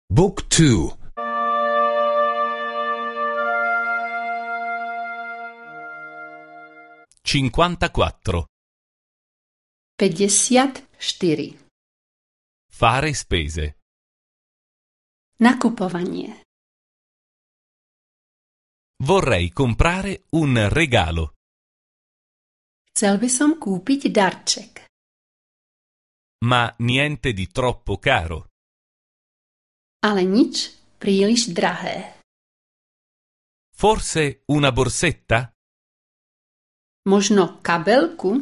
Book 2. 54. 54. Fare spese. Nakupovanie. Vorrei comprare un regalo. Chcel by som kúpiť darček, Ma niente di troppo caro. ale nič príliš drahé. Forse una borsetta? Možno kabelku?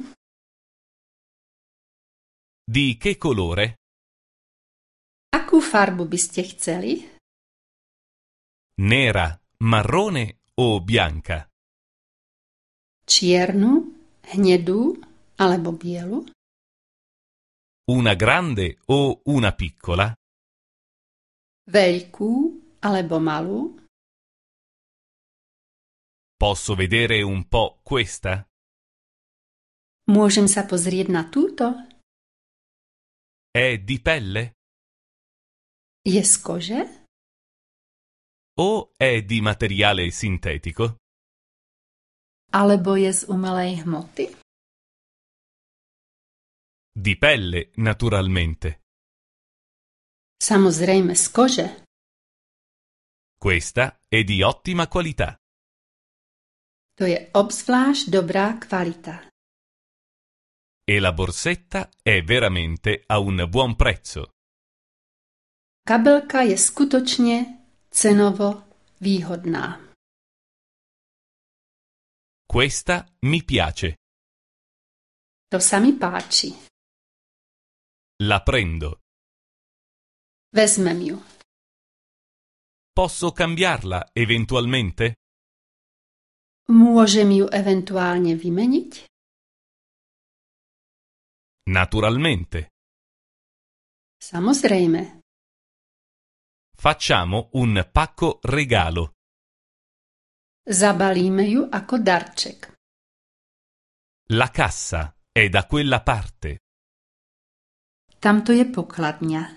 Di che colore? Akú farbu by ste chceli? Nera, marrone o bianca? Čiernu, hnedú alebo bielu? Una grande o una piccola? Veľkú alebo malú? Posso vedere un po' questa? Môžem sa pozrieť na túto? È di pelle? Je z kože? O è di materiale sintetico? Alebo je z umelej hmoty? Di pelle, naturalmente. Samozrejme z kože. Questa è di ottima qualità. To je obzvlášť dobrá kvalita. E la borsetta è veramente a un buon prezzo. Kabelka je skutočne cenovo výhodná. Questa mi piace. To sa mi páči. La prendo. Vezmem ju. Posso cambiarla eventualmente? Môžem ju eventuálne vymeniť? Naturalmente. Samozrejme. Facciamo un pacco regalo. Zabalíme ju ako darček. La cassa è da quella parte. Tamto je pokladňa.